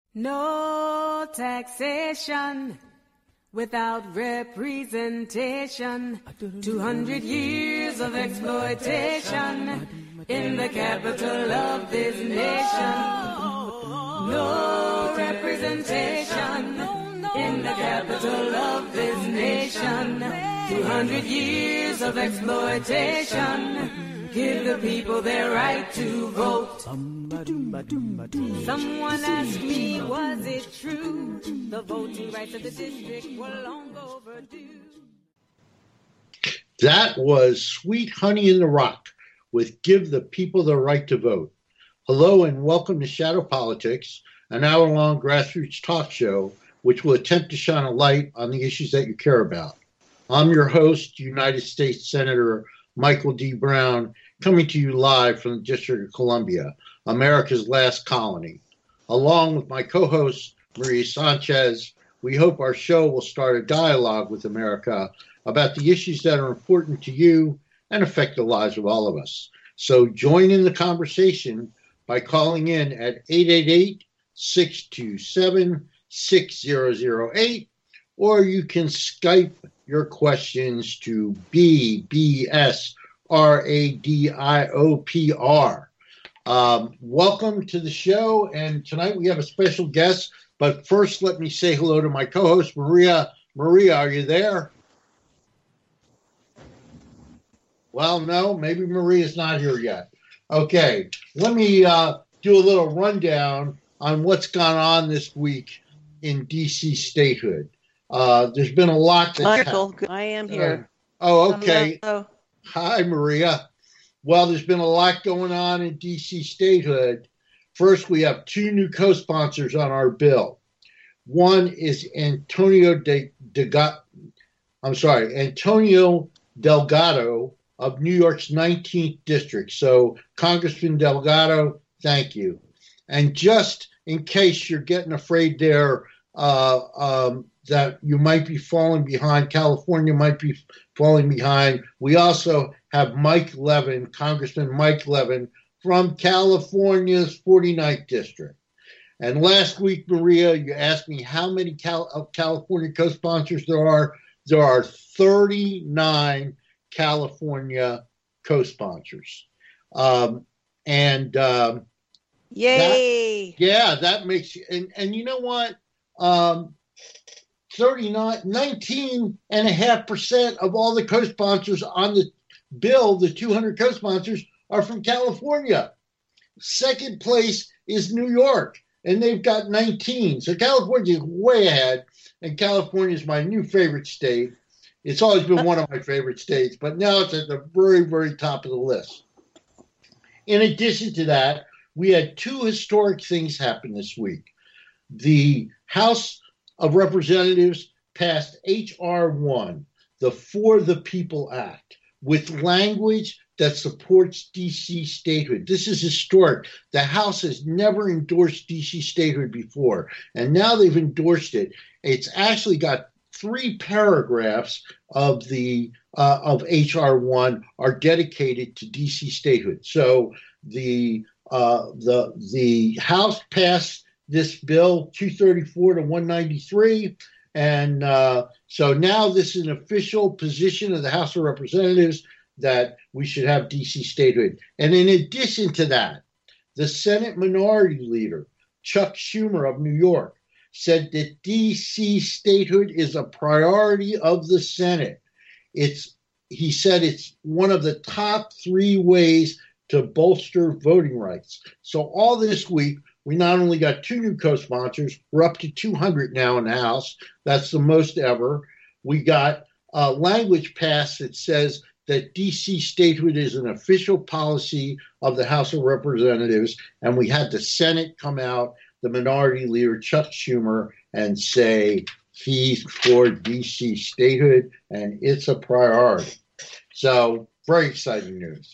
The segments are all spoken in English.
No taxation without representation. 200 years of exploitation in the capital of this nation. No representation in the capital of this nation. 200 years of exploitation. Give the people their right to vote. Someone asked me, was it true? The voting rights of the district were long overdue. That was Sweet Honey in the Rock with Give the People the Right to Vote. Hello and welcome to Shadow Politics, an hour-long grassroots talk show which will attempt to shine a light on the issues that you care about. I'm your host, United States Senator Michael D. Brown, coming to you live from the District of Columbia, America's last colony. Along with my co-host, Maria Sanchez, we hope our show will start a dialogue with America about the issues that are important to you and affect the lives of all of us. So join in the conversation by calling in at 888-627-6008, or you can Skype your questions to BBS-RADIOPR. Welcome to the show, and tonight we have a special guest, but first let me say hello to my co-host, Maria. Maria, are you there? Well, no, maybe Maria's not here yet. Okay, let me do a little rundown on what's gone on this week in D.C. statehood. There's been a lot that's happened. I am here. Okay. Hello. Hi, Maria. Well, there's been a lot going on in D.C. statehood. First, we have two new co-sponsors on our bill. One is Antonio Delgado of New York's 19th district. So, Congressman Delgado, thank you. And just in case you're getting afraid there that you might be falling behind, California might be falling behind, we also have Mike Levin, Congressman Mike Levin, from California's 49th district. And last week, Maria, you asked me how many California co-sponsors there are. There are 39 California co-sponsors. Yay! That makes, and you know what? 19.5% of all the co-sponsors on the bill, the 200 co-sponsors, are from California. Second place is New York, and they've got 19. So California is way ahead, and California is my new favorite state. It's always been one of my favorite states, but now it's at the very, very top of the list. In addition to that, we had two historic things happen this week. The House of Representatives passed H.R. 1, the For the People Act, with language that supports D.C. statehood. This is historic. The House has never endorsed D.C. statehood before, and now they've endorsed it. It's actually got 3 paragraphs of the of H.R. 1 are dedicated to D.C. statehood. So the House passed this bill 234 to 193, and so now this is an official position of the House of Representatives that we should have D.C. statehood. And in addition to that, the Senate Minority Leader, Chuck Schumer of New York, said that D.C. statehood is a priority of the Senate. He said it's one of the top 3 ways to bolster voting rights. So all this week, we not only got 2 new co-sponsors, we're up to 200 now in the House. That's the most ever. We got language passed that says that D.C. statehood is an official policy of the House of Representatives, and we had the Senate come out, the Minority Leader, Chuck Schumer, and say he's for D.C. statehood, and it's a priority. So, very exciting news.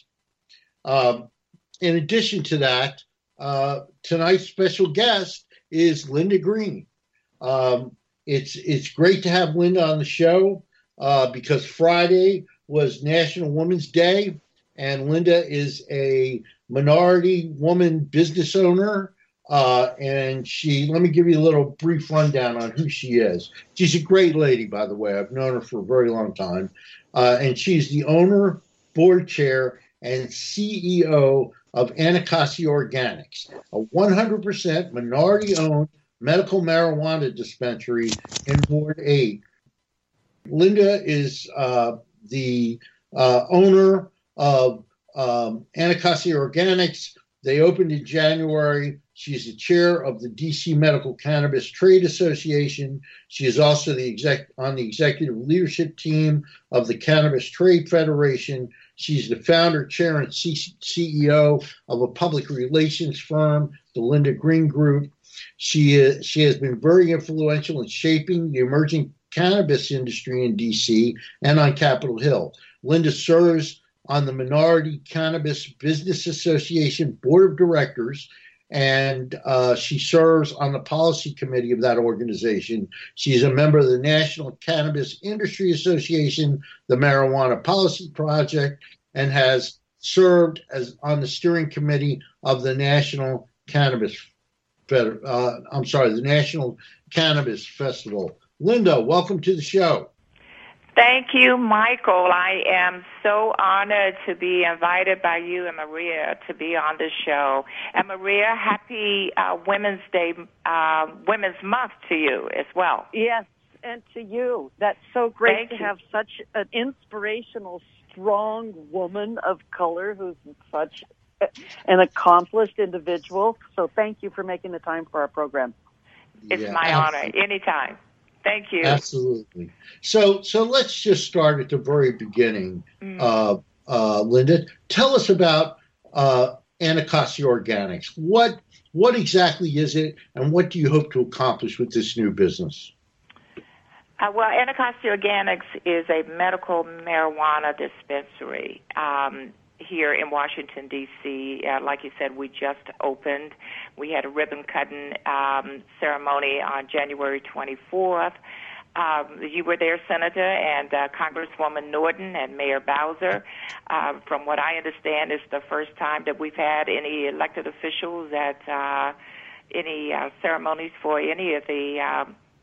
In addition to that, tonight's special guest is Linda Green. It's great to have Linda on the show because Friday was National Women's Day, and Linda is a minority woman business owner And let me give you a little brief rundown on who she is. She's a great lady, by the way. I've known her for a very long time. And she's the owner, board chair, and CEO of Anacostia Organics, a 100% minority owned medical marijuana dispensary in Ward 8. Linda is the owner of Anacostia Organics. They opened in January. She's the chair of the DC Medical Cannabis Trade Association. She is also on the executive leadership team of the Cannabis Trade Federation. She's the founder, chair, and CEO of a public relations firm, the Linda Green Group. She has been very influential in shaping the emerging cannabis industry in DC and on Capitol Hill. Linda serves on the Minority Cannabis Business Association Board of Directors, and she serves on the policy committee of that organization. She's a member of the National Cannabis Industry Association, the Marijuana Policy Project, and has served on the steering committee of the National Cannabis the National Cannabis Festival. Linda, welcome to the show. Thank you, Michael. I am so honored to be invited by you and Maria to be on the show. And Maria, happy Women's Day, Women's Month to you as well. Yes, and to you. That's so great to have such an inspirational, strong woman of color who's such an accomplished individual. So thank you for making the time for our program. It's my honor. Anytime. Thank you. Absolutely. So let's just start at the very beginning. Linda, tell us about Anacostia Organics. What exactly is it, and what do you hope to accomplish with this new business? Well, Anacostia Organics is a medical marijuana dispensary here in Washington, D.C. Like you said, we just opened. We had a ribbon-cutting ceremony on January 24th. You were there, Senator, and Congresswoman Norton and Mayor Bowser. From what I understand, it's the first time that we've had any elected officials at any ceremonies for any of the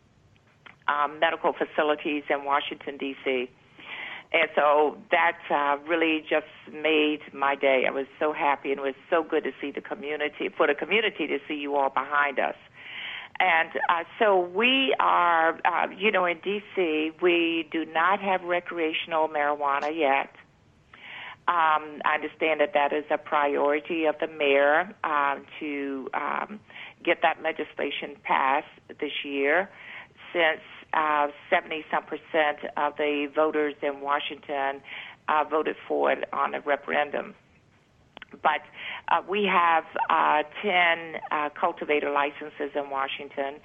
medical facilities in Washington, D.C., and so that really just made my day. I was so happy, and it was so good to see the community to see you all behind us. And so we are, in D.C., we do not have recreational marijuana yet. I understand that is a priority of the mayor to get that legislation passed this year, since 70-some% of the voters in Washington voted for it on a referendum. But we have 10 cultivator licenses in Washington,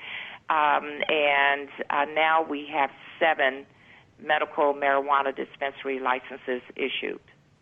and now we have 7 medical marijuana dispensary licenses issued.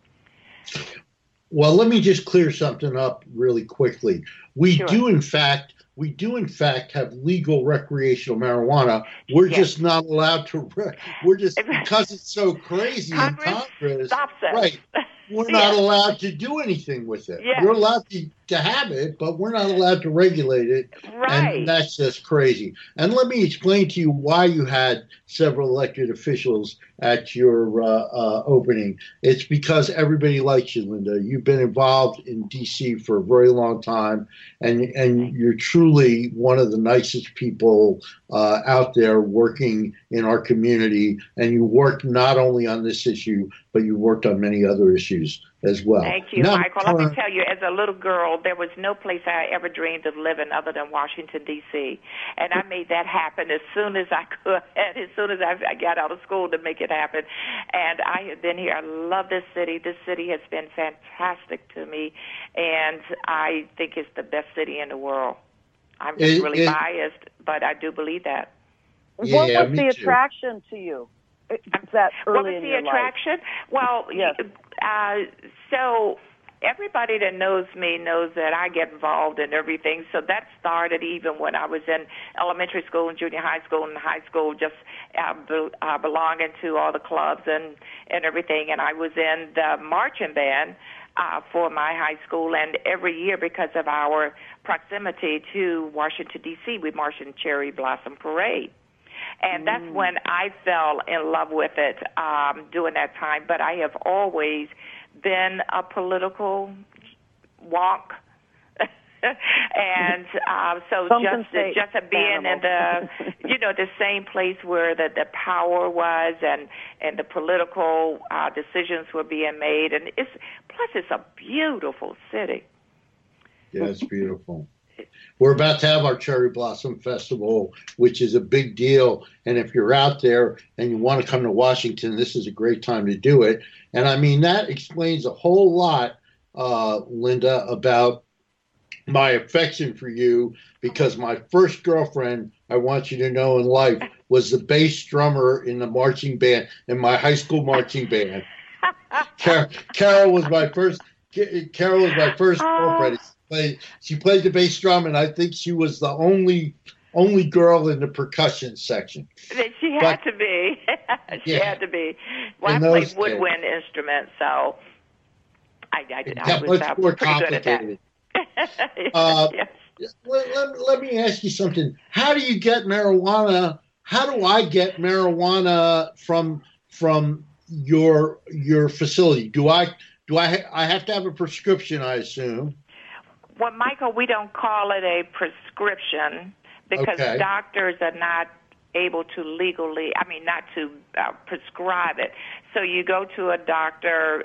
Well, let me just clear something up really quickly. We do, in fact, have legal recreational marijuana. We're just not allowed to. We're just, because it's so crazy in Congress. Stops us. Right. We're not allowed to do anything with it. Yes. We're allowed to have it, but we're not allowed to regulate it. Right. And that's just crazy. And let me explain to you why you had several elected officials at your opening. It's because everybody likes you, Linda. You've been involved in D.C. for a very long time, and you're truly one of the nicest people out there working in our community. And you worked not only on this issue, but you worked on many other issues as well. Thank you, Michael. Let me tell you, as a little girl, there was no place I ever dreamed of living other than Washington, D.C., and I made that happen as soon as I could, as soon as I got out of school to make it happen. And I have been here. I love this city. This city has been fantastic to me, and I think it's the best city in the world. I'm just really biased, but I do believe that. What was the attraction to you? That early what was the attraction? Well, yes. So everybody that knows me knows that I get involved in everything. So that started even when I was in elementary school and junior high school and high school, just belonging to all the clubs and everything. And I was in the marching band for my high school, and every year because of our proximity to Washington, D.C., we march in Cherry Blossom Parade. And that's when I fell in love with it during that time. But I have always been a political wonk. And so just being in the, the same place where the power was and the political decisions were being made. And it's a beautiful city. Yeah, it's beautiful. We're about to have our Cherry Blossom Festival, which is a big deal. And if you're out there and you want to come to Washington, this is a great time to do it. And I mean, that explains a whole lot, Linda, about my affection for you, because my first girlfriend, I want you to know, in life was the bass drummer in the marching band, in my high school marching band. Carol was my first girlfriend. She played the bass drum, and I think she was the only girl in the percussion section. She had to be. She had to be. Well, I played woodwind instruments, so I was pretty good at that. Yes. Let me ask you something. How do you get marijuana? How do I get marijuana from your facility? Do I have to have a prescription, I assume? Well, Michael, we don't call it a prescription because doctors are not able to not to prescribe it. So you go to a doctor,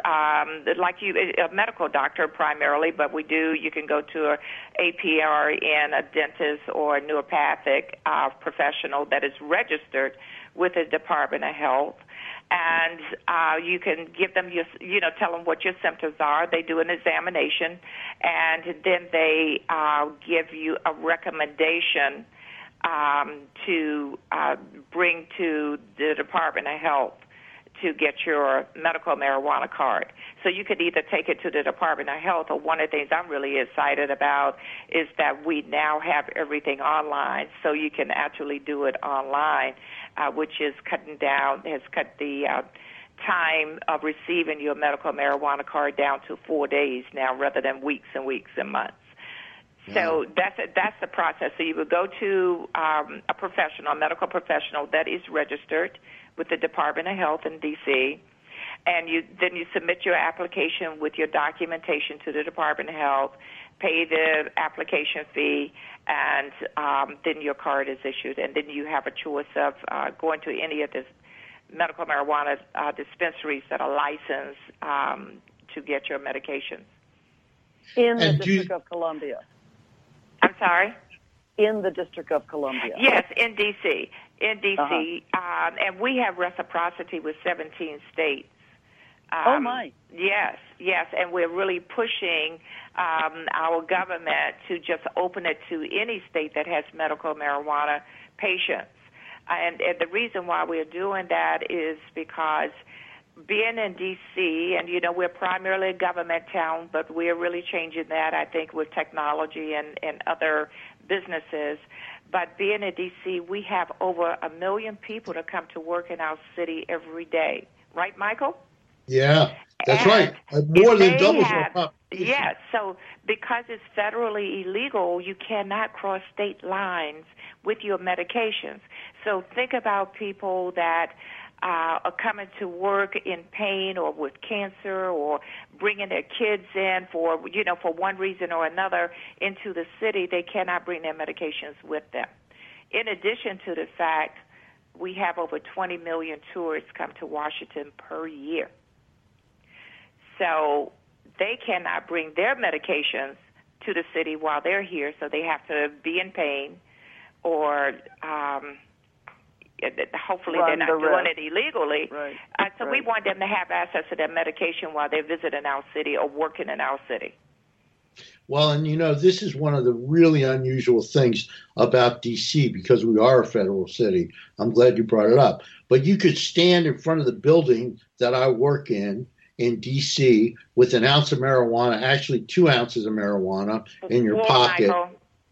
a medical doctor primarily, but you can go to an APRN, a dentist, or a neuropathic professional that is registered with the Department of Health. And you can give them tell them what your symptoms are. They do an examination, and then they give you a recommendation to bring to the Department of Health to get your medical marijuana card. So you could either take it to the Department of Health, or one of the things I'm really excited about is that we now have everything online, so you can actually do it online, which is has cut the time of receiving your medical marijuana card down to 4 days now, rather than weeks and weeks and months. So that's the process. So you would go to a medical professional that is registered with the Department of Health in D.C., and then you submit your application with your documentation to the Department of Health, pay the application fee, and then your card is issued. And then you have a choice of going to any of the medical marijuana dispensaries that are licensed to get your medications. In the District of Columbia. I'm sorry? In the District of Columbia. Yes, in D.C. And we have reciprocity with 17 states. Oh, my. Yes, and we're really pushing our government to just open it to any state that has medical marijuana patients. And the reason why we're doing that is because being in D.C., and, we're primarily a government town, but we're really changing that, I think, with technology and other businesses. But being in D.C., we have over 1 million people that come to work in our city every day. Right, Michael? Yeah, that's right. More than doubles our population. Yes, so because it's federally illegal, you cannot cross state lines with your medications. So think about people that are coming to work in pain or with cancer, or bringing their kids in for one reason or another into the city. They cannot bring their medications with them. In addition to the fact, we have over 20 million tourists come to Washington per year. So they cannot bring their medications to the city while they're here, so they have to be in pain, or hopefully they're not doing it illegally. Right. So we want them to have access to their medication while they're visiting our city or working in our city. Well, and this is one of the really unusual things about D.C. because we are a federal city. I'm glad you brought it up. But you could stand in front of the building that I work in D.C. with an ounce of marijuana, actually 2 ounces of marijuana in your pocket. Michael.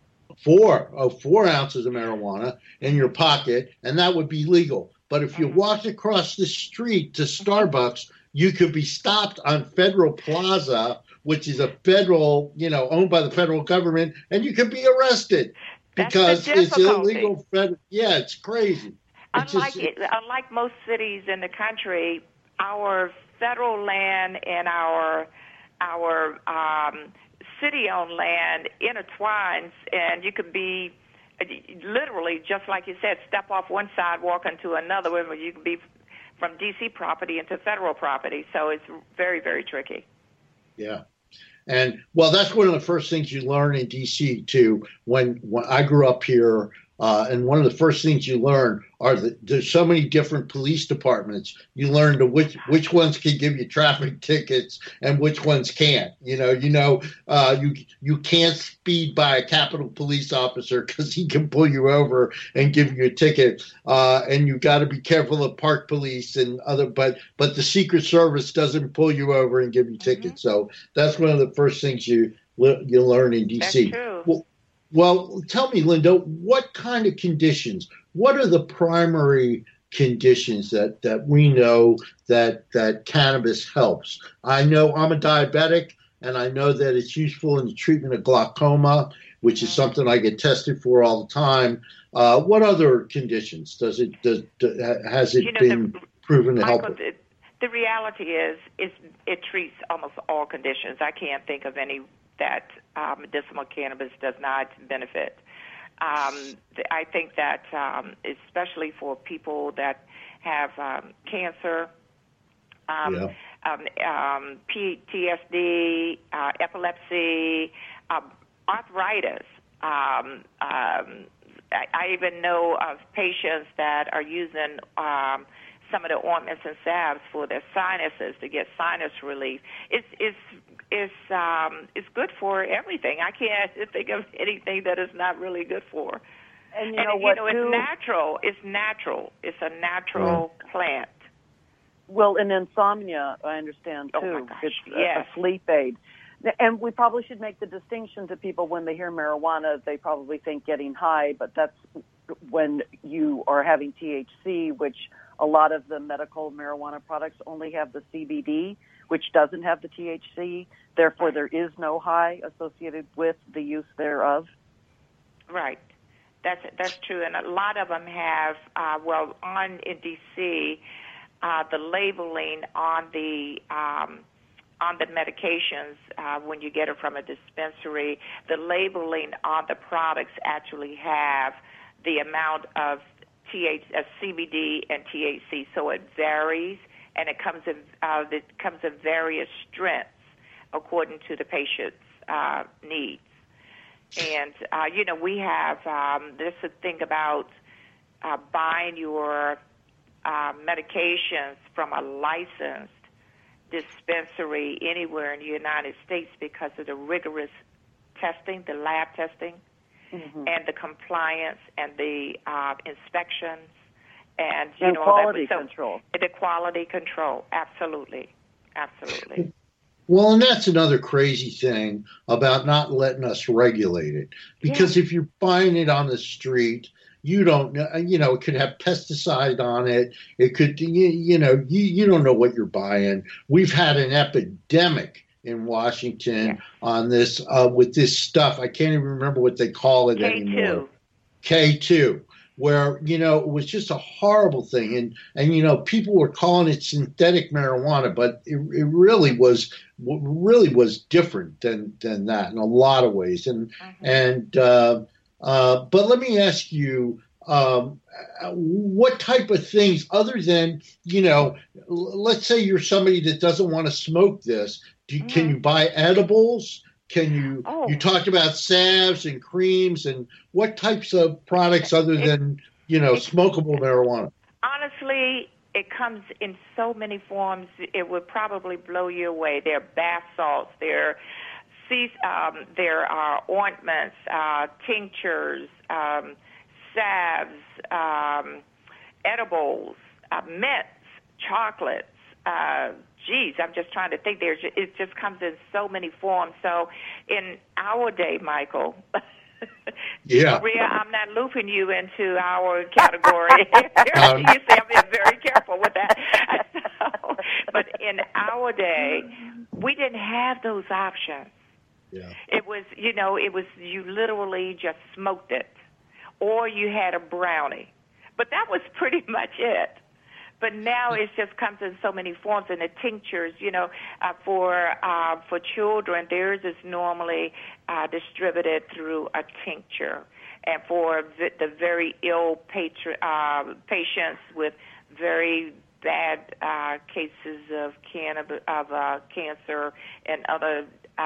4 ounces of marijuana in your pocket, and that would be legal. But if you walked across the street to Starbucks, you could be stopped on Federal Plaza which is a federal, owned by the federal government, and you can be arrested because it's illegal. Yeah, it's crazy. Unlike most cities in the country, our federal land and our city-owned land intertwines, and you could be literally, just like you said, step off one side, walk into another. Where you can be from D.C. property into federal property. So it's very, very tricky. Yeah. And, well, that's one of the first things you learn in D.C., too. When I grew up here, and one of the first things you learn are that there's so many different police departments. You learn which ones can give you traffic tickets and which ones can't. You can't speed by a Capitol Police officer because he can pull you over and give you a ticket. And you got to be careful of Park Police and other. But the Secret Service doesn't pull you over and give you tickets. So that's one of the first things you learn in D.C. That's true. Well, tell me, Linda, what kind of conditions, what are the primary conditions that we know that cannabis helps? I know I'm a diabetic, and I know that it's useful in the treatment of glaucoma, which is something I get tested for all the time. What other conditions has it been proven to help? The reality is it treats almost all conditions. I can't think of any that medicinal cannabis does not benefit. I think that especially for people that have cancer, PTSD, epilepsy, arthritis. I even know of patients that are using some of the ointments and salves for their sinuses to get sinus relief. It's good for everything. I can't think of anything that is not really good for. And it's natural. It's natural. It's a natural plant. Well, in insomnia, I understand too. Oh my gosh, it's a sleep aid. And we probably should make the distinction to people when they hear marijuana, they probably think getting high, but that's when you are having THC, which a lot of the medical marijuana products only have the CBD, which doesn't have the THC. Therefore, there is no high associated with the use thereof. Right. That's true. And a lot of them have, in D.C., the labeling on the medications, when you get it from a dispensary, the labeling on the products actually have the amount of CBD and THC, so it varies, and it comes in various strengths according to the patient's needs. And we have this thing about buying your medications from a licensed dispensary anywhere in the United States because of the rigorous testing, the lab testing. Mm-hmm. And the compliance and the inspections and quality control. The quality control, absolutely. Well, and that's another crazy thing about not letting us regulate it, because if you're buying it on the street, you don't know. It could have pesticide on it. It could, you don't know what you're buying. We've had an epidemic in Washington on this with this stuff. I can't even remember what they call it anymore. K2, where it was just a horrible thing, and people were calling it synthetic marijuana, but it really was different than that in a lot of ways. But let me ask you, what type of things, other than let's say you're somebody that doesn't want to smoke this. Can you buy edibles? Can you? You talked about salves and creams, and what types of products other than smokable marijuana? Honestly, it comes in so many forms. It would probably blow you away. There are bath salts. There are ointments, tinctures, salves, edibles, mints, chocolates. I'm just trying to think. It just comes in so many forms. So in our day, Michael, Maria, I'm not looping you into our category. You say I'm being very careful with that. But in our day, we didn't have those options. Yeah. It was, you literally just smoked it, or you had a brownie. But that was pretty much it. But now it just comes in so many forms, and the tinctures, for children, theirs is normally distributed through a tincture. And for the very ill patients with very bad cases of cancer and other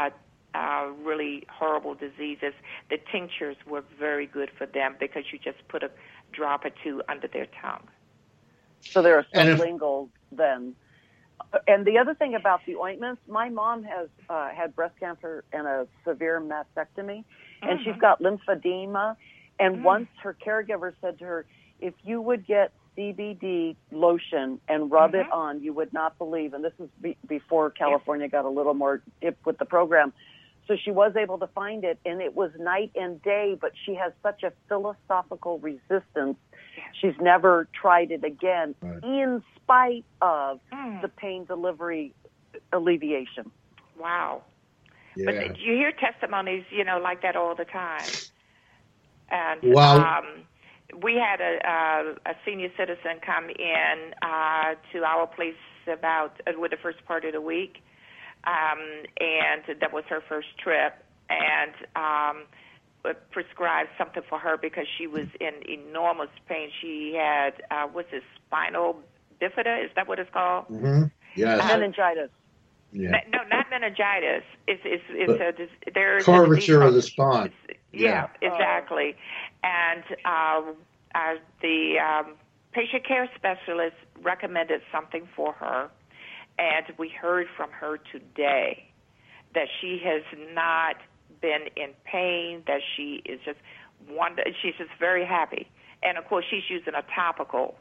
really horrible diseases, the tinctures were very good for them because you just put a drop or two under their tongue. So they're sublingual then. And the other thing about the ointments, my mom has had breast cancer and a severe mastectomy, and she's got lymphedema. And once her caregiver said to her, if you would get CBD lotion and rub it on, you would not believe, and this is before California got a little more hip with the program. So she was able to find it, and it was night and day, but she has such a philosophical resistance. She's never tried it again, in spite of the pain delivery alleviation. Wow. Yeah. But you hear testimonies, like that all the time. And we had a senior citizen come in to our place with the first part of the week, and that was her first trip, and prescribed something for her because she was in enormous pain. She had, spinal bifida? Is that what it's called? Mm-hmm. Yes. Meningitis. Yeah. No, not meningitis. There's curvature of the spine. Yeah, exactly. And the patient care specialist recommended something for her, and we heard from her today that she has not been in pain, that she is just she's just very happy. And of course, she's using a topical.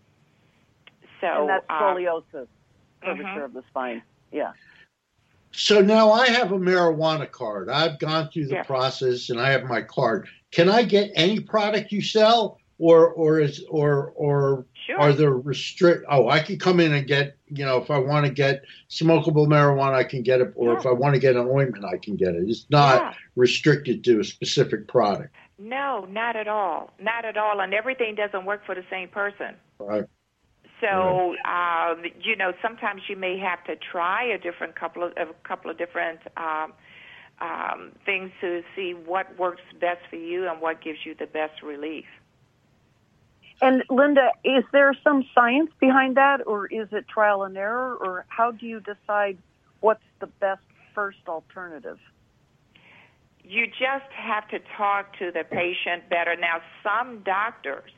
So and that's scoliosis, curvature of the spine. Yeah. So now I have a marijuana card. I've gone through the process, and I have my card. Can I get any product you sell, or are there restrict? Oh, I can come in and get, if I want to get smokable marijuana, I can get it, or if I want to get an ointment, I can get it. It's not restricted to a specific product. No, not at all. Not at all. And everything doesn't work for the same person. Right. So, sometimes you may have to try a couple of different things to see what works best for you and what gives you the best relief. And Linda, is there some science behind that, or is it trial and error, or how do you decide what's the best first alternative? You just have to talk to the patient better. Now, some doctors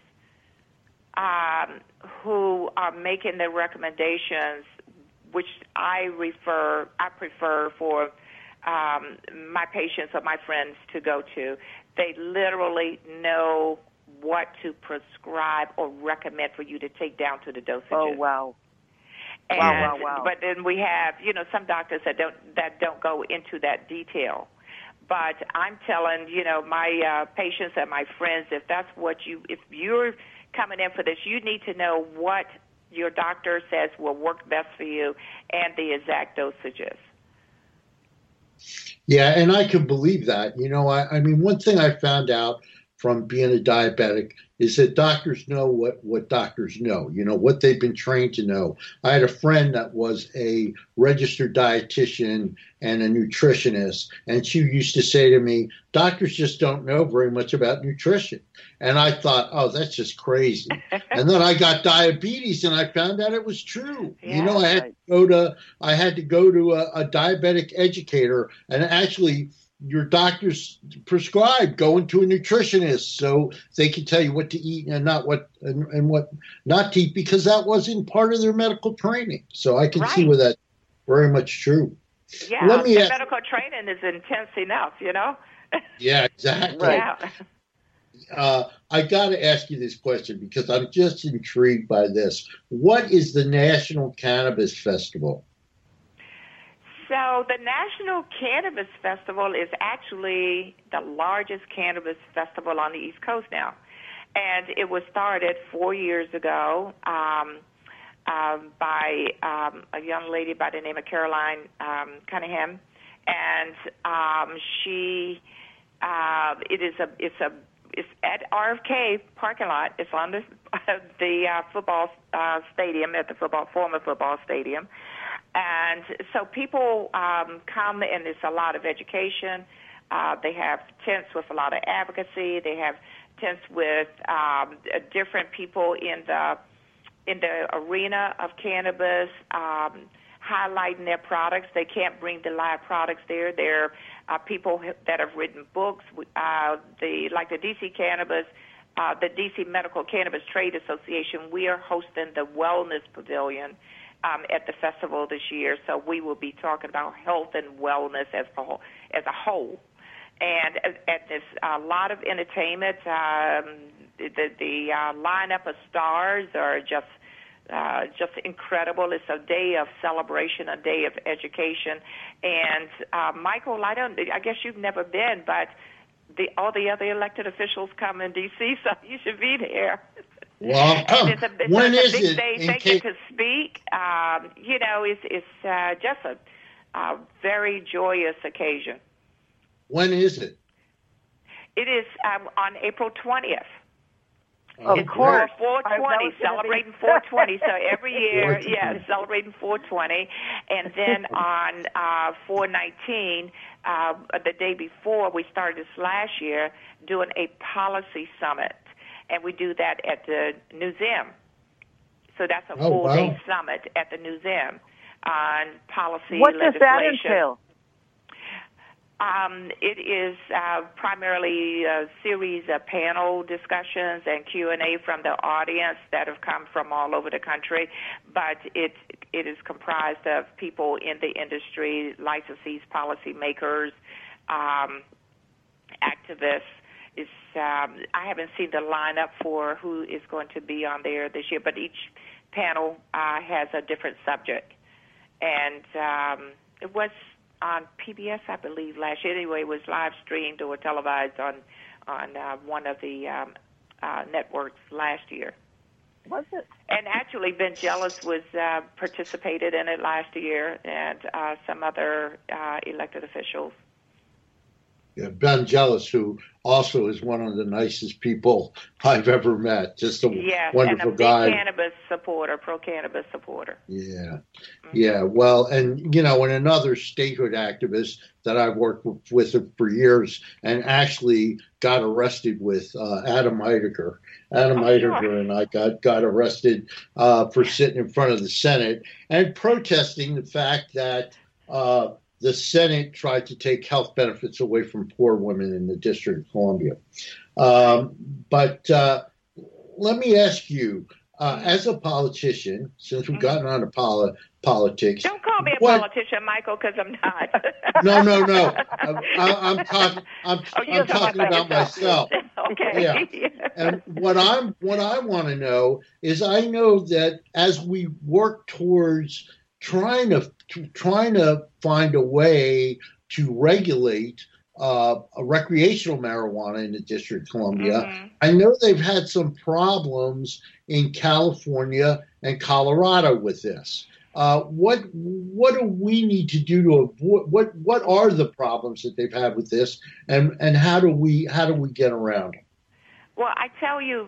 who are making the recommendations, which I prefer for my patients or my friends to go to, they literally know what to prescribe or recommend for you to take down to the dosages. Oh, wow. And, wow. But then we have, some doctors that don't go into that detail. But I'm telling, my patients and my friends, if you're coming in for this, you need to know what your doctor says will work best for you and the exact dosages. Yeah, and I can believe that. I mean, one thing I found out from being a diabetic is that doctors know what doctors know, what they've been trained to know. I had a friend that was a registered dietitian and a nutritionist, and she used to say to me, doctors just don't know very much about nutrition. And I thought, oh, that's just crazy. And then I got diabetes, and I found out it was true. Yeah, I had to go to a diabetic educator, and actually your doctors prescribe going to a nutritionist so they can tell you what to eat and what not to eat, because that wasn't part of their medical training. So I can see where that's very much true. Yeah, medical training is intense enough, Yeah, exactly. Yeah. I got to ask you this question because I'm just intrigued by this. What is the National Cannabis Festival? So the National Cannabis Festival is actually the largest cannabis festival on the East Coast now. And it was started 4 years ago by a young lady by the name of Caroline Cunningham, and it's at RFK parking lot. It's on the football stadium at the former football stadium, and so people come, and there's a lot of education. They have tents with a lot of advocacy. They have tents with different people in the arena of cannabis, highlighting their products. They can't bring the live products there. There are people that have written books. The DC Cannabis, the DC Medical Cannabis Trade Association, we are hosting the Wellness Pavilion at the festival this year. So we will be talking about health and wellness as a whole. And there's a lot of entertainment. The lineup of stars are just incredible. It's a day of celebration, a day of education. And Michael, I guess you've never been, but all the other elected officials come in D.C., so you should be there. Well, it's a big day. They get to speak. It's just a very joyous occasion. When is it? It is on April 20th. Of course. 420, celebrating 420. So every year, celebrating 420. And then on 419, the day before, we started this last year doing a policy summit. And we do that at the museum. So that's a full-day summit at the museum on policy what legislation. What does that entail? It is primarily a series of panel discussions and Q&A from the audience that have come from all over the country, but it is comprised of people in the industry, licensees, policymakers, activists. I haven't seen the lineup for who is going to be on there this year, but each panel has a different subject. And it was on PBS, I believe, last year. Anyway, it was live streamed or televised on one of the networks last year. Was it? And actually, Ben Jealous was participated in it last year, and some other elected officials. Yeah, Ben Jealous, who also is one of the nicest people I've ever met. Just a wonderful guy. And a big cannabis supporter, pro-cannabis supporter. Yeah. Mm-hmm. Yeah. Well, and, and another statehood activist that I've worked with for years and actually got arrested with, Adam Heidegger. Heidegger and I got arrested for sitting in front of the Senate and protesting the fact that the Senate tried to take health benefits away from poor women in the District of Columbia. But let me ask you, as a politician, since we've gotten on to politics. Don't call me a politician, Michael, because I'm not. No. I'm talking about myself. Okay. Yeah. And what I want to know is, I know that as we work towards trying to find a way to regulate recreational marijuana in the District of Columbia. Mm-hmm. I know they've had some problems in California and Colorado with this. What do we need to do to avoid? What are the problems that they've had with this, and how do we get around them? Well, I tell you.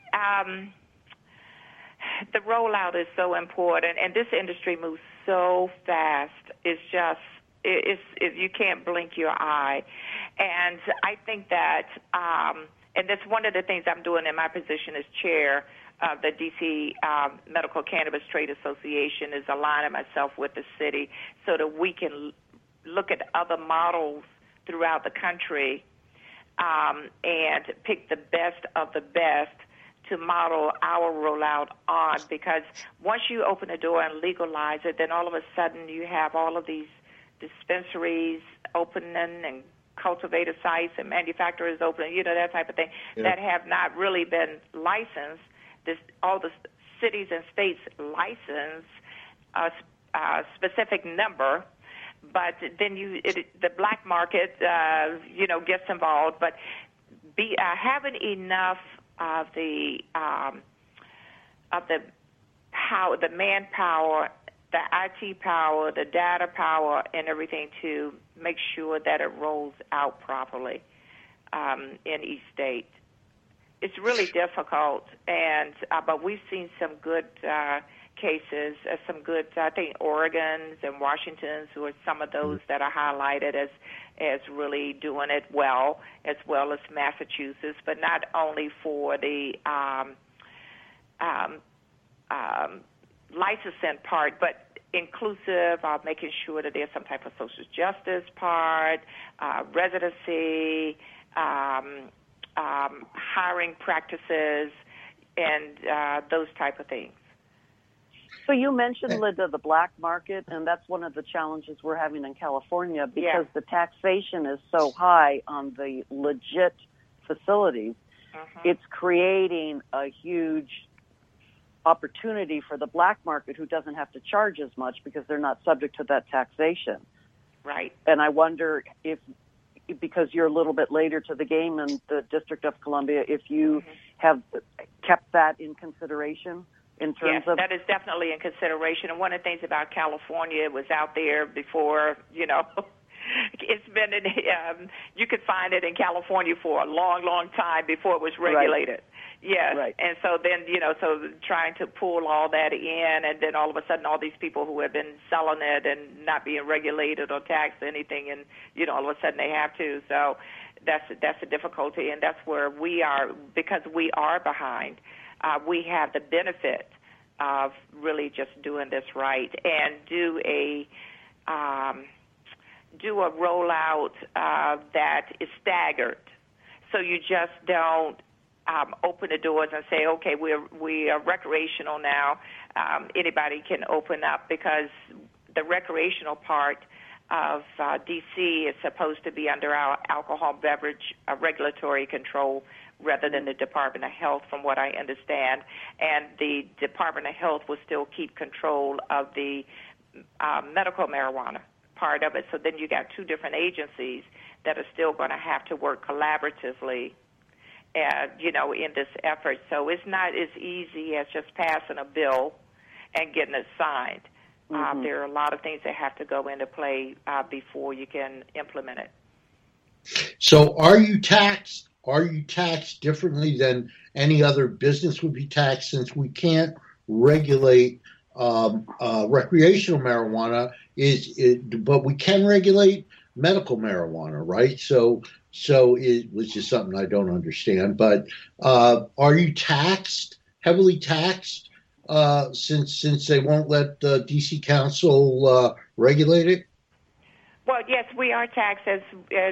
The rollout is so important, and this industry moves so fast. It's just, you can't blink your eye. And I think that, and that's one of the things I'm doing in my position as chair of the DC Medical Cannabis Trade Association, is aligning myself with the city so that we can look at other models throughout the country and pick the best of the best to model our rollout on, because once you open the door and legalize it, then all of a sudden you have all of these dispensaries opening and cultivator sites and manufacturers opening, that type of thing, that have not really been licensed. All the cities and states license a specific number, but then the black market, gets involved. But having enough of the the manpower, the IT power, the data power, and everything to make sure that it rolls out properly in each state. It's really difficult, and but we've seen some good cases, some good, I think, Oregons and Washingtons, who are some of those that are highlighted as really doing it well as Massachusetts, but not only for the licensing part, but inclusive of making sure that there's some type of social justice part, residency, hiring practices, and those type of things. So you mentioned, Linda, the black market, and that's one of the challenges we're having in California because the taxation is so high on the legit facilities. It's creating a huge opportunity for the black market who doesn't have to charge as much because they're not subject to that taxation. Right. And I wonder if, because you're a little bit later to the game in the District of Columbia, if you have kept that in consideration in terms of... Yes, that is definitely in consideration. And one of the things about California, it was out there before, it's been in, you could find it in California for a long, long time before it was regulated. Right. Yes, right. And so then, so trying to pull all that in, and then all of a sudden all these people who have been selling it and not being regulated or taxed or anything, and, all of a sudden they have to. So that's a difficulty, and that's where we are, because we are behind. We have the benefit of really just doing this right and do a rollout that is staggered. So you just don't open the doors and say, okay, we are recreational now. Anybody can open up, because the recreational part of D.C. is supposed to be under our alcohol beverage regulatory control rather than the Department of Health, from what I understand. And the Department of Health will still keep control of the medical marijuana part of it. So then you got two different agencies that are still going to have to work collaboratively in this effort. So it's not as easy as just passing a bill and getting it signed. There are a lot of things that have to go into play before you can implement it. So are you taxed? Are you taxed differently than any other business would be taxed, since we can't regulate recreational marijuana, but we can regulate medical marijuana, right? So which is something I don't understand. But are you heavily taxed, since they won't let the D.C. Council regulate it? Well, yes, we are taxed as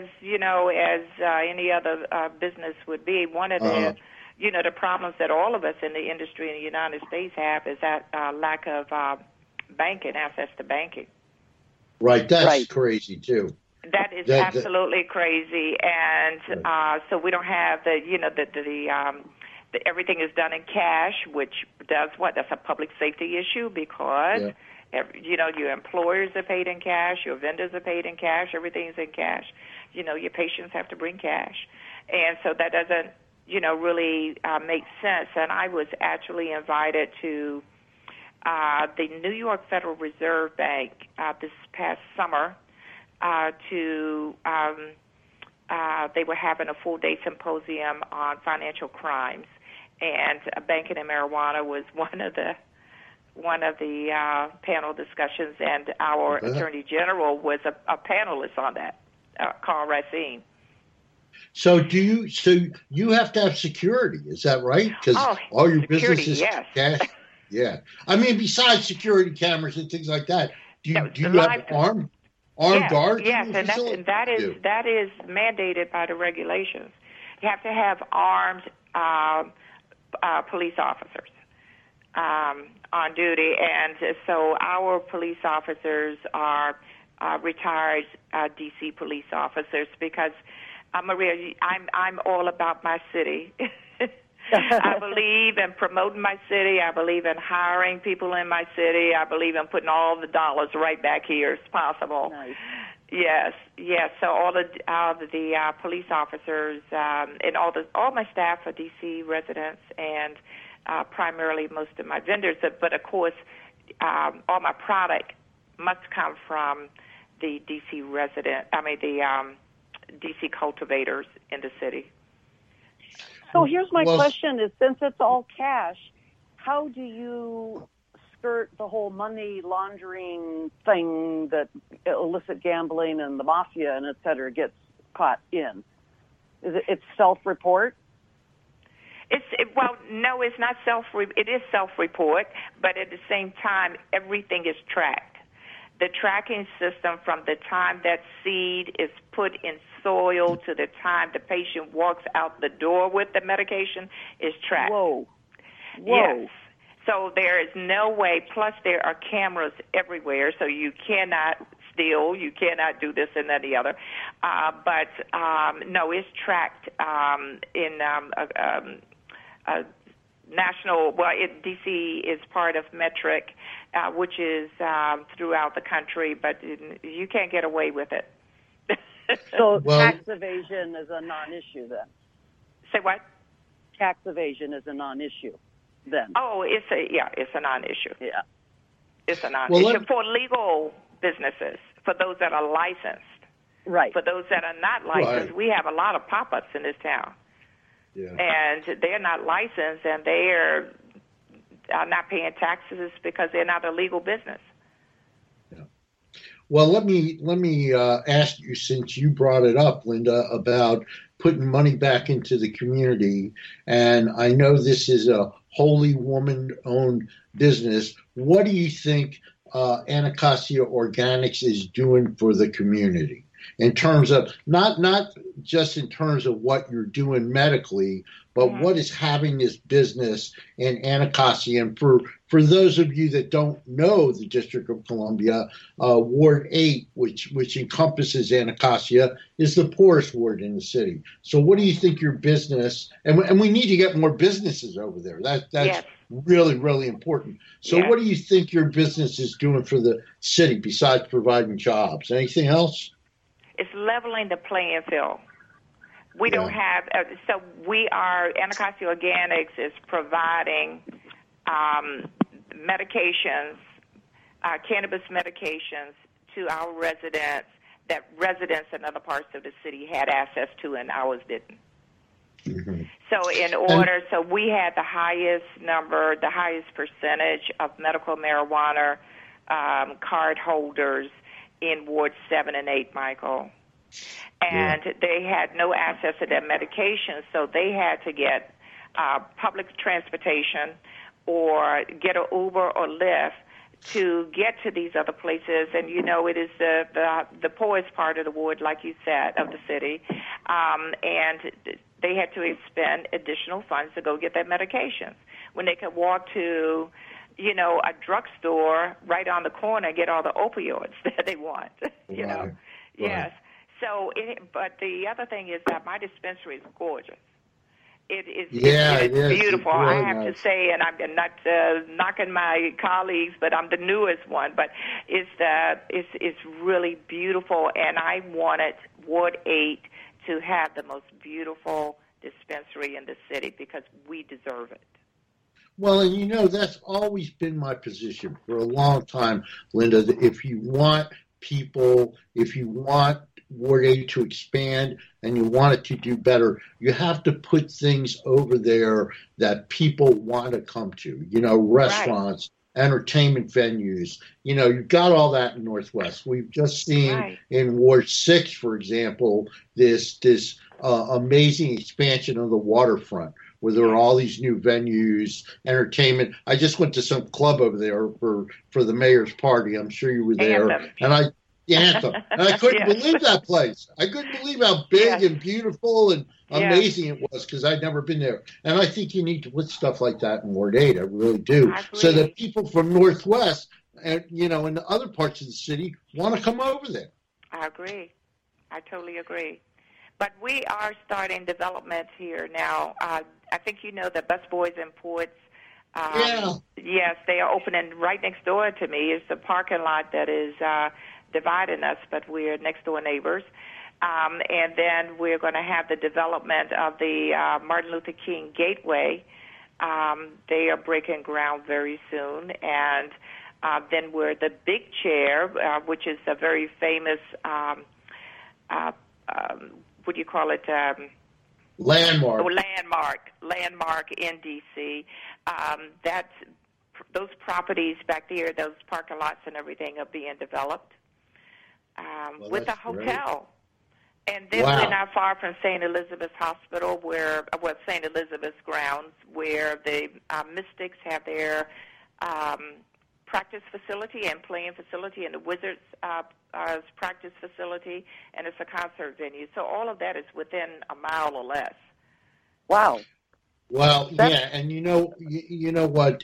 any other business would be. One of the the problems that all of us in the industry in the United States have is that lack of access to banking. Right, that's crazy too. That is absolutely crazy, and so we don't have the everything is done in cash, which does what? That's a public safety issue, because your employers are paid in cash, your vendors are paid in cash, everything's in cash. Your patients have to bring cash, and so that doesn't really make sense. And I was actually invited to the New York Federal Reserve Bank this past summer. They were having a full-day symposium on financial crimes, and banking and marijuana was one of the panel discussions, and our Attorney General was a panelist on that, Carl Racine. So you have to have security, is that right? Because all your business is cash. Yeah, I mean, besides security cameras and things like that, do you have armed guards? Yes, and that is mandated by the regulations. You have to have armed police officers on duty, and so our police officers are retired D.C. police officers, because Maria, I'm all about my city. I believe in promoting my city. I believe in hiring people in my city. I believe in putting all the dollars right back here as possible. Nice. Yes. So all the police officers and all my staff are D.C. residents, and primarily most of my vendors. But of course, all my product must come from the DC DC cultivators in the city. So here's my question: is since it's all cash, how do you skirt the whole money laundering thing that illicit gambling and the mafia and et cetera gets caught in? It's self-report? No, it's not it is self-report, but at the same time, everything is tracked. The tracking system from the time that seed is put in soil to the time the patient walks out the door with the medication is tracked. Whoa. Yes. So there is no way, plus there are cameras everywhere, so you cannot steal, you cannot do this and that and the other. No, it's tracked in a national, DC is part of Metric, which is throughout the country, but you can't get away with it. So tax evasion is a non-issue then? Say what? Tax evasion is a non-issue then? Oh, it's a non-issue. Yeah. It's a non-issue for legal businesses, for those that are licensed. Right. For those that are not licensed, we have a lot of pop-ups in this town. Yeah. And they're not licensed, and they are not paying taxes because they're not a legal business. Yeah. Well, let me ask you, since you brought it up, Linda, about putting money back into the community, and I know this is a wholly woman-owned business. What do you think Anacostia Organics is doing for the community? In terms of not just in terms of what you're doing medically, but what is having this business in Anacostia? And for those of you that don't know the District of Columbia, Ward 8, which encompasses Anacostia, is the poorest ward in the city. So what do you think your business, and we need to get more businesses over there. That's really, really important. So what do you think your business is doing for the city besides providing jobs? Anything else? It's leveling the playing field. We don't have, so we are, Anacostia Organics is providing medications, cannabis medications to our residents that residents in other parts of the city had access to and ours didn't. Mm-hmm. So we had the highest percentage of medical marijuana card holders in Ward 7 and 8, Michael. And they had no access to their medication, so they had to get public transportation or get an Uber or Lyft to get to these other places. And, it is the poorest part of the ward, like you said, of the city. And they had to expend additional funds to go get their medications when they could walk to a drugstore right on the corner and get all the opioids that they want, Right. Yes. So, but the other thing is that my dispensary is gorgeous. It is beautiful. It's really I have to say, and I'm not knocking my colleagues, but I'm the newest one. But it's really beautiful, and I wanted Ward 8 to have the most beautiful dispensary in the city because we deserve it. Well, and that's always been my position for a long time, Linda, that if you want Ward 8 to expand and you want it to do better, you have to put things over there that people want to come to, restaurants, entertainment venues. You've got all that in Northwest. We've just seen in Ward 6, for example, this amazing expansion of the waterfront, where there are all these new venues, entertainment. I just went to some club over there for the mayor's party. I'm sure you were there. Anthem. And I couldn't believe that place. I couldn't believe how big and beautiful and amazing it was because I'd never been there. And I think you need to put stuff like that in Ward 8. I really do. So that people from Northwest and, in the other parts of the city want to come over there. I agree. I totally agree. But we are starting development here now. I think the Bus Boys Imports. Yes, they are opening right next door to me. It's the parking lot that is dividing us, but we're next door neighbors. And then we're going to have the development of the Martin Luther King Gateway They are breaking ground very soon. And then we're the Big Chair, which is a very famous, what do you call it? Landmark. Landmark in D.C. Those properties back there, those parking lots and everything are being developed with a hotel. Great. And then we're not far from St. Elizabeth's Hospital, St. Elizabeth's grounds, where the Mystics have their practice facility and playing facility, and the Wizards practice facility, and it's a concert venue. So all of that is within a mile or less. Wow. Well, yeah, and you know what?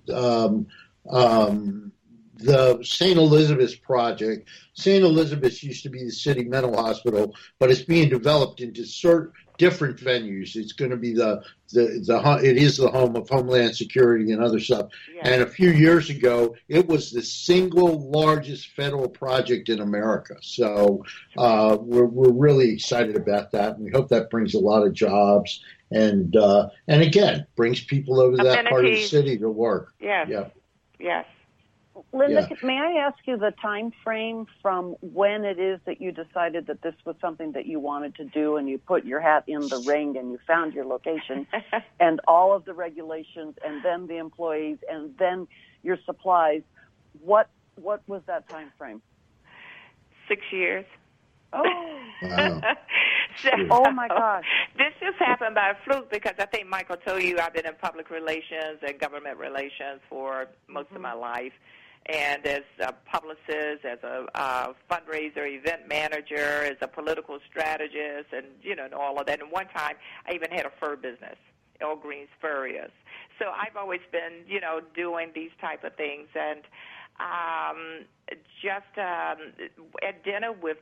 The St. Elizabeth's project. St. Elizabeth's used to be the city mental hospital, but it's being developed into different venues. It's going to be it is the home of Homeland Security and other stuff. Yeah. And a few years ago, it was the single largest federal project in America. So we're really excited about that, and we hope that brings a lot of jobs and again brings people over to that part of the city to work. Yes. Yeah. Yes. Linda, may I ask you the time frame from when it is that you decided that this was something that you wanted to do, and you put your hat in the ring and you found your location and all of the regulations and then the employees and then your supplies? What was that time frame? 6 years. Oh. Wow. Oh my gosh. This just happened by fluke because I think Michael told you I've been in public relations and government relations for most of my life. And as a publicist, as a fundraiser, event manager, as a political strategist, and, and all of that. And one time I even had a fur business, L. Green's Furriers. So I've always been, doing these type of things. And just at dinner with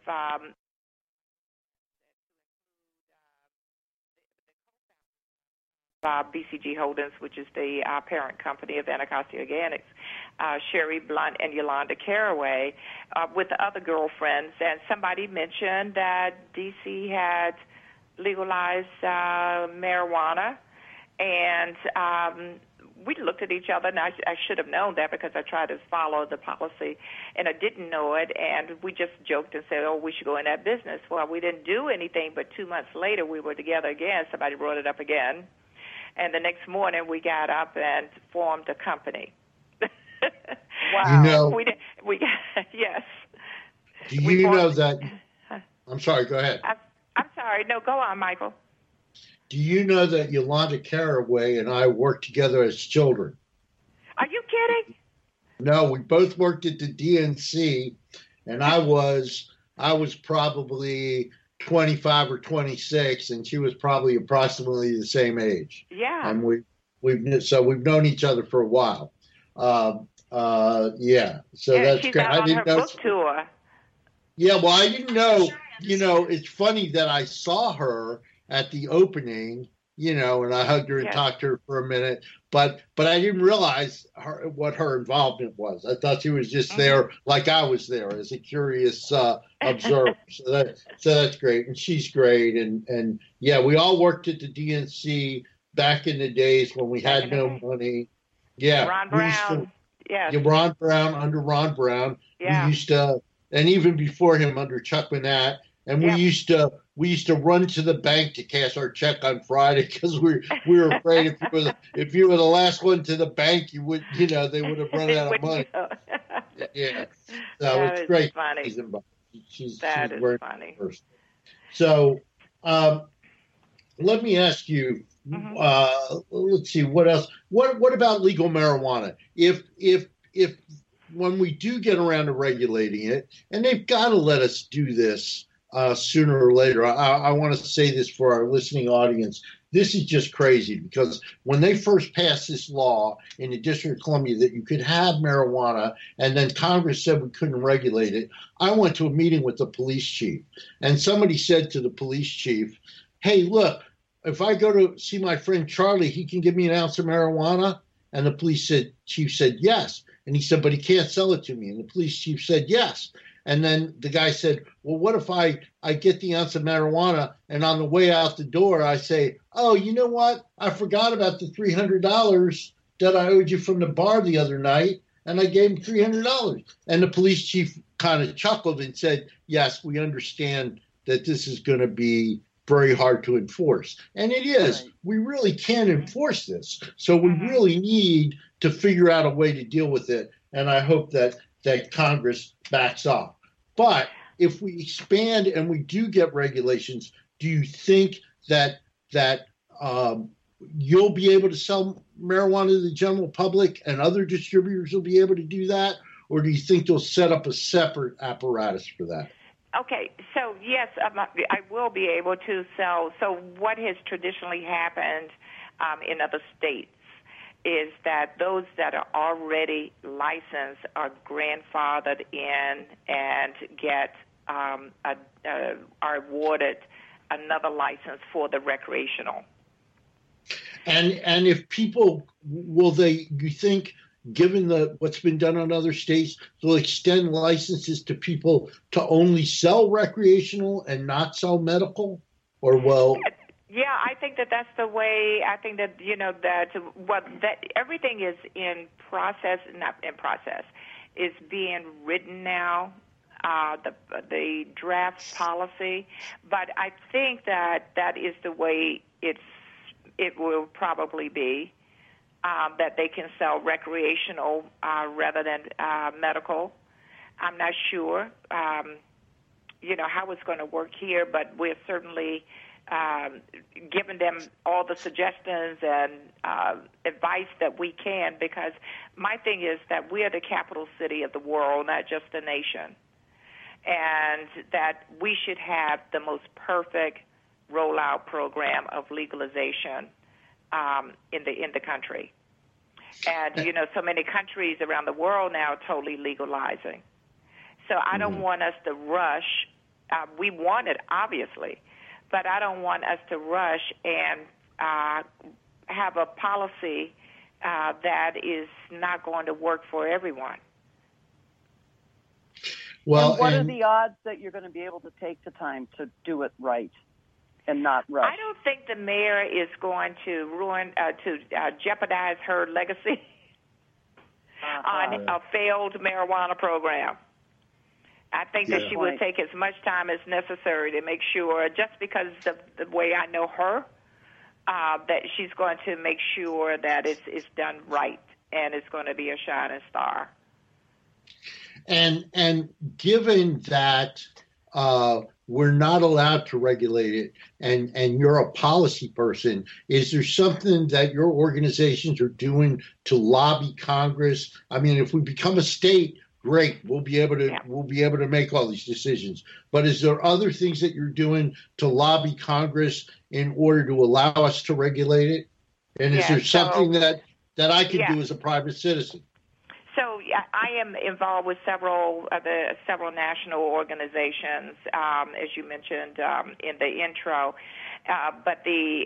BCG Holdings, which is the parent company of Anacostia Organics, Sherry Blunt and Yolanda Caraway, with the other girlfriends, and somebody mentioned that D.C. had legalized marijuana, and we looked at each other, and I should have known that because I tried to follow the policy, and I didn't know it, and we just joked and said, we should go in that business. Well, we didn't do anything, but 2 months later we were together again. Somebody brought it up again. And the next morning, we got up and formed a company. Wow! Yes. Do you know that? I'm sorry. Go ahead. I'm sorry. No, go on, Michael. Do you know that Yolanda Caraway and I worked together as children? Are you kidding? No, we both worked at the DNC, and I was probably 25 or 26, and she was probably approximately the same age. Yeah. And we've known each other for a while. Yeah. So that's she's great. Out on her book tour. Yeah. Well, I didn't know. It's funny that I saw her at the opening. And I hugged her and talked to her for a minute, but I didn't realize what her involvement was. I thought she was just there like I was there as a curious observer. So that's great. And she's great. And yeah, we all worked at the DNC back in the days when we had no money. Yeah. Ron Brown. Ron Brown, under Ron Brown. Yeah. We used to, and even before him under Chuck Manette. And we used to run to the bank to cash our check on Friday because we were afraid if you were the last one to the bank, you would they would have run out of money. Yeah, so it's great. Funny. She's very funny. Person. So let me ask you. Let's see what else. What about legal marijuana? If when we do get around to regulating it, and they've got to let us do this. Sooner or later, I want to say this for our listening audience. This is just crazy because when they first passed this law in the District of Columbia that you could have marijuana and then Congress said we couldn't regulate it, I went to a meeting with the police chief and somebody said to the police chief, hey, look, if I go to see my friend Charlie, he can give me an ounce of marijuana? And the police chief said yes. And he said, but he can't sell it to me. And the police chief said yes. And then the guy said, well, what if I get the ounce of marijuana and on the way out the door, I say, oh, you know what? I forgot about the $300 that I owed you from the bar the other night. And I gave him $300. And the police chief kind of chuckled and said, yes, we understand that this is going to be very hard to enforce. And it is. Right. We really can't enforce this. So we really need to figure out a way to deal with it. And I hope that Congress backs off. But if we expand and we do get regulations, do you think that you'll be able to sell marijuana to the general public and other distributors will be able to do that? Or do you think they'll set up a separate apparatus for that? Okay, so yes, I will be able to sell. So what has traditionally happened in other states is that those that are already licensed are grandfathered in and get are awarded another license for the recreational. And if people, you think, given what's been done in other states, they'll extend licenses to people to only sell recreational and not sell medical? Or Yeah, I think that's the way. I think that that everything is in process, not in process, is being written now. The draft policy, but I think that is the way it will probably be. That they can sell recreational rather than medical. I'm not sure, how it's going to work here, but we're certainly giving them all the suggestions and advice that we can, because my thing is that we are the capital city of the world, not just the nation, and that we should have the most perfect rollout program of legalization in the country. And, so many countries around the world now are totally legalizing. So I don't want us to rush. We want it, obviously, but I don't want us to rush and have a policy that is not going to work for everyone. Well, and what are the odds that you're going to be able to take the time to do it right and not rush? I don't think the mayor is going to jeopardize her legacy on a failed marijuana program. I think that she will take as much time as necessary to make sure, just because of the way I know her, that she's going to make sure that it's done right and it's going to be a shining star. And given that we're not allowed to regulate it, and you're a policy person, is there something that your organizations are doing to lobby Congress? I mean, if we become a state, great, we'll be able to make all these decisions. But is there other things that you're doing to lobby Congress in order to allow us to regulate it? And is there something that I can do as a private citizen? So I am involved with several national organizations, as you mentioned in the intro, but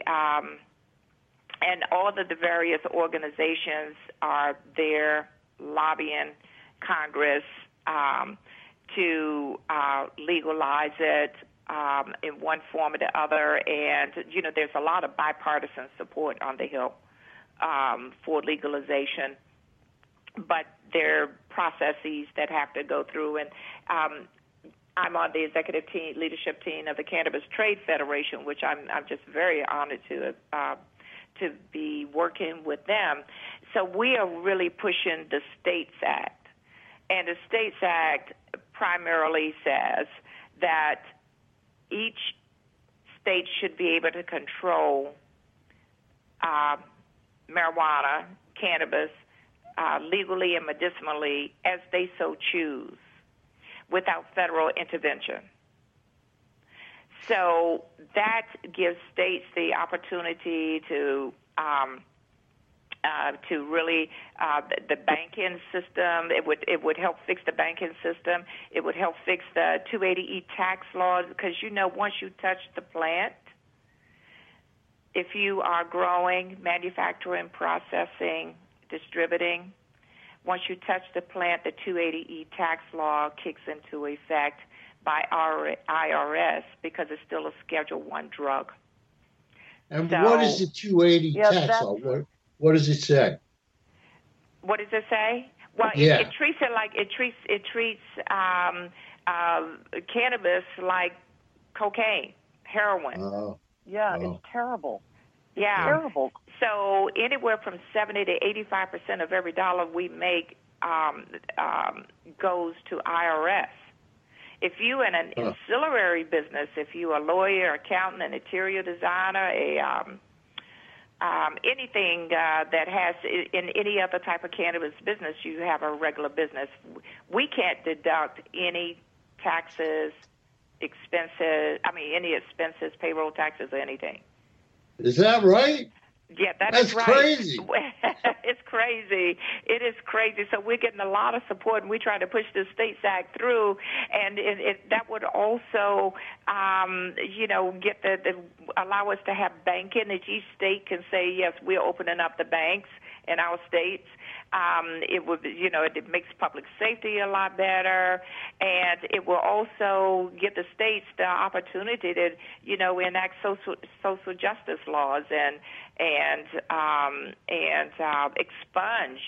and all of the various organizations are there lobbying Congress to legalize it in one form or the other, and there's a lot of bipartisan support on the Hill for legalization. But there are processes that have to go through, and I'm on the executive leadership team of the Cannabis Trade Federation, which I'm just very honored to be working with them. So we are really pushing the States Act, and the States Act primarily says that each state should be able to control marijuana, cannabis, legally and medicinally as they so choose without federal intervention. So that gives states the opportunity to really the banking system. It would help fix the banking system. It would help fix the 280E tax laws, because once you touch the plant, if you are growing, manufacturing, processing, distributing, Once you touch the plant, the 280E tax law kicks into effect by IRS because it's still a Schedule I drug. And what is the 280 tax law? What does it say? What does it say? Well, it treats it like it treats cannabis like cocaine, heroin. It's terrible. Yeah, terrible. So anywhere from 70 to 85% of every dollar we make goes to IRS. If you in an ancillary business, if you a lawyer, accountant, an interior designer, anything that has in any other type of cannabis business, you have a regular business. We can't deduct any taxes, any expenses, payroll taxes, or anything. Is that right? Yeah, that's right. Crazy. It's crazy. It is crazy. So we're getting a lot of support, and we try to push the States Act through, and that would also, allow us to have banking. That each state can say, yes, we're opening up the banks in our states. It would, it makes public safety a lot better, and it will also give the states the opportunity to, enact social justice laws and expunge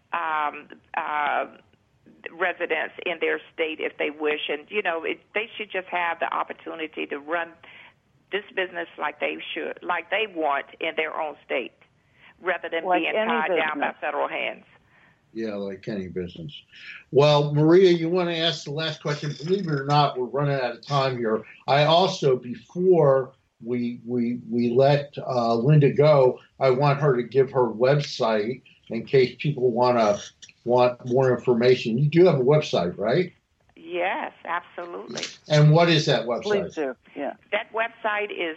residents in their state if they wish, and they should just have the opportunity to run this business like they want in their own state, rather than being tied down by federal hands. Yeah, like any business. Well, Maria, you want to ask the last question? Believe it or not, we're running out of time here. I also, before we let Linda go, I want her to give her website in case people want more information. You do have a website, right? Yes, absolutely. And what is that website? Please do. Yeah. That website is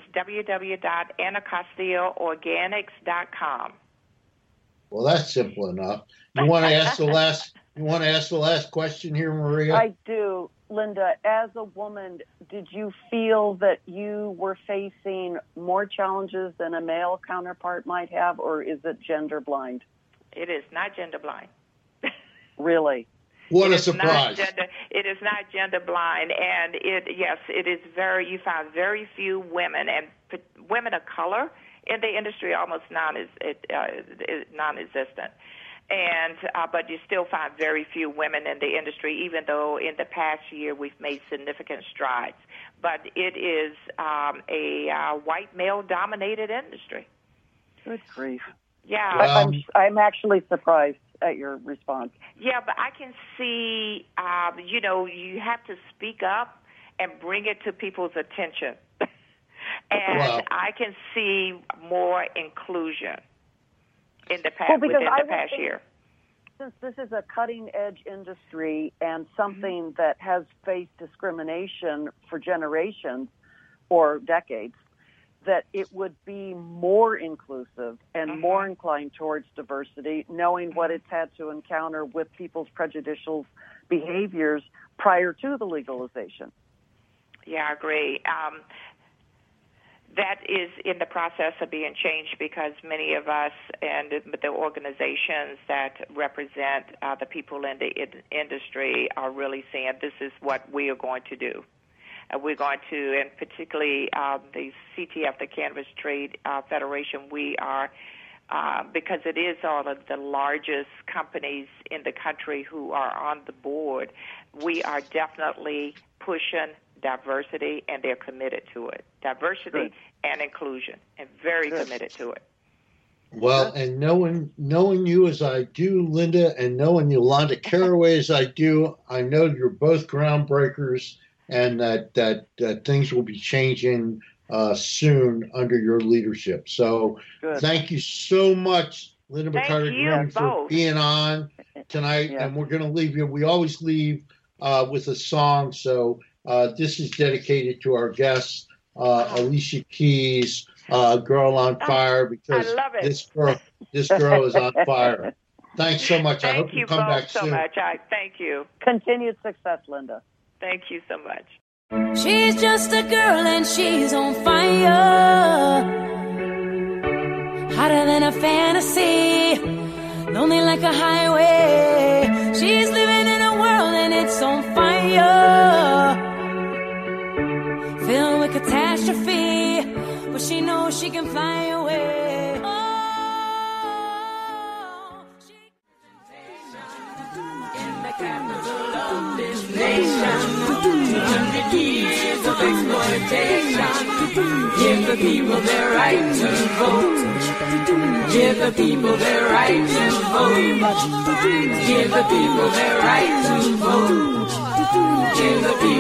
www.anacostilloorganics.com. Well, that's simple enough. You want to ask the last question here, Maria? I do. Linda, as a woman, did you feel that you were facing more challenges than a male counterpart might have, or is it gender blind? It is not gender blind. Really? What a surprise. It is not gender blind, and it is you find very few women, and women of color in the industry almost non-existent. And but you still find very few women in the industry, even though in the past year we've made significant strides. But it is a white male-dominated industry. Good grief. Yeah. I'm actually surprised at your response. Yeah, but I can see, you have to speak up and bring it to people's attention. And I can see more inclusion in the past, within the past year. Since this is a cutting-edge industry and something that has faced discrimination for generations or decades, that it would be more inclusive and more inclined towards diversity, knowing what it's had to encounter with people's prejudicial behaviors prior to the legalization. Yeah, I agree. That is in the process of being changed because many of us and the organizations that represent the people in the industry are really saying this is what we are going to do. We're going to, and particularly the CTF, the Cannabis Trade Federation, we are, because it is all of the largest companies in the country who are on the board, we are definitely pushing diversity, and they're committed to it. Diversity and inclusion, and very committed to it. Well, and knowing you as I do, Linda, and knowing Yolanda Caraway as I do, I know you're both groundbreakers, and that things will be changing soon under your leadership. So thank you so much, Linda McCarter-Green, for being on tonight. Yeah. And we're going to leave you. We always leave with a song, so this is dedicated to our guest, Alicia Keys, Girl on Fire, because I love it. this girl is on fire. Thanks so much. I hope you come back soon. Thank you so much. Thank you. Continued success, Linda. Thank you so much. She's just a girl and she's on fire, hotter than a fantasy. lonely like a highway. She's living in a world and it's on fire, filled with catastrophe, but she knows she can fly away. Oh, in the capital of this nation, 200 years of exploitation. Give the people their right to vote. Give the people their right to vote. Give the people their right to vote. Give the people